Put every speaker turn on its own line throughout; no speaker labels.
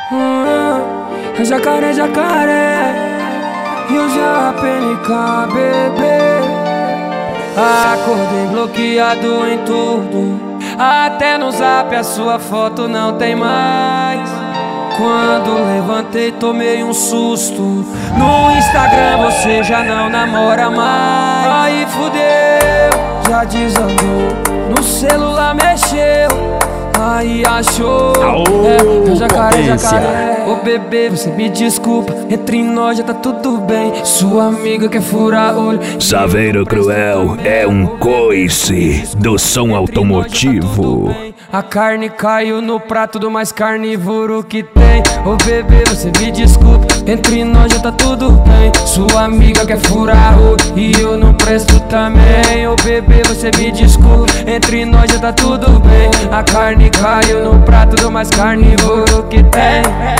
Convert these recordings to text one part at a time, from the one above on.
Jacaré, jacaré, Rio PNK, bebê. Acordei bloqueado em tudo, até no zap a sua foto não tem mais. Quando levantei tomei um susto, no Instagram você já não namora mais. Aí fudeu, já desandou, no celular mexeu, aí achou. Jacaré, jacaré. Ô bebê, você me desculpa, entre nós já tá tudo bem. Sua amiga quer furar olho.
Saveiro Cruel é um coice do som automotivo.
A carne caiu no prato do mais carnívoro que tem. Ô bebê, você me desculpa, entre nós já tá tudo bem. Sua amiga quer furar olho e eu não presto também. Ô bebê, você me desculpa, entre nós já tá tudo bem. A carne caiu no prato do mais carnívoro que tem.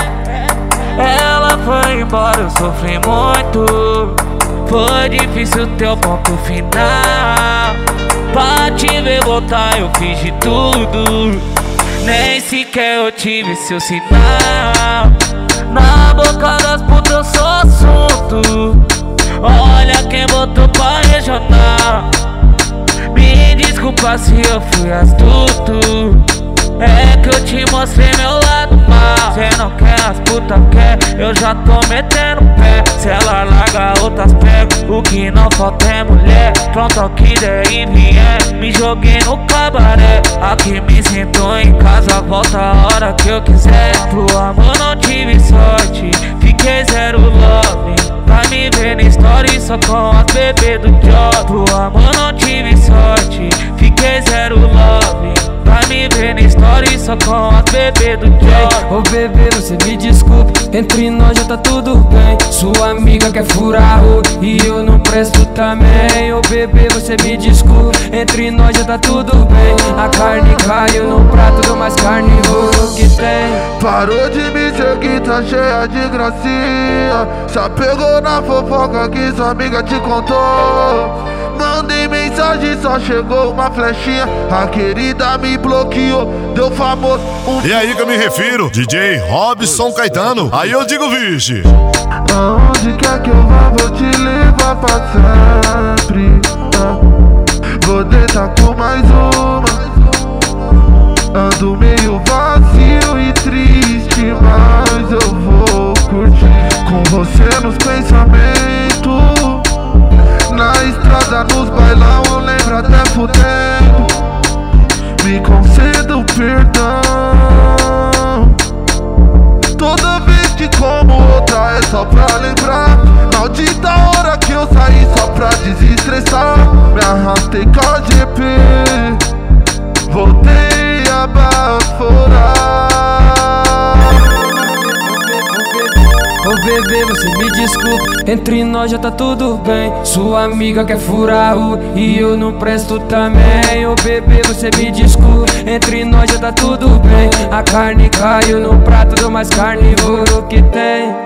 Ela foi embora, eu sofri muito. Foi difícil teu ponto final. Pra te ver voltar eu fiz de tudo, nem sequer eu tive seu sinal. Na boca das putas eu sou assunto. Olha quem botou pra regional. Me desculpa se eu fui astuto, é que eu te mostrei meu lado mal. Cê não quer, as putas quer, eu já tô metendo pé. Se ela larga outras pego, o que não falta é mulher. Pronto ao que der e vier, me joguei no cabaré. Aqui me sinto em casa, volta a hora que eu quiser. Pro amor não tive sorte, fiquei zero love. Pra me ver na story só com as bebês do job. Pro amor não tive sorte, fiquei zero love. Pra me ver na story só com as bebês do job.
Ô bebê, você me desculpa, entre nós já tá tudo bem. Sua amiga quer furar olho e eu não presto também. Ô bebê, você me desculpa, entre nós já tá tudo bem. A carne caiu no prato do mais carnívoro que tem.
Parou de me seguir, tá cheia de gracinha. Já pegou na fofoca que sua amiga te contou. Mandei mensagem, só chegou uma flechinha. A querida me bloqueou, deu famoso.
E aí que eu me refiro, DJ Robson Caetano. Aí eu digo, vixe.
Aonde quer que eu vá, vou te levar pra sempre. Vou deitar com mais uma. Ando meio vazio e triste, mas eu vou curtir com você nos pensamentos. Na estrada, nos bailão, eu lembro até fudendo. Me concedo perdão. Toda vez que como outra é só pra lembrar. Maldita hora que eu saí só pra desestressar. Me arrastei com a GP, voltei a baforar.
Ô bebê, você me desculpa, entre nós já tá tudo bem. Sua amiga quer furar olho e eu não presto também. Ô bebê, você me desculpa, entre nós já tá tudo bem. A carne caiu no prato do mais carnívoro que tem.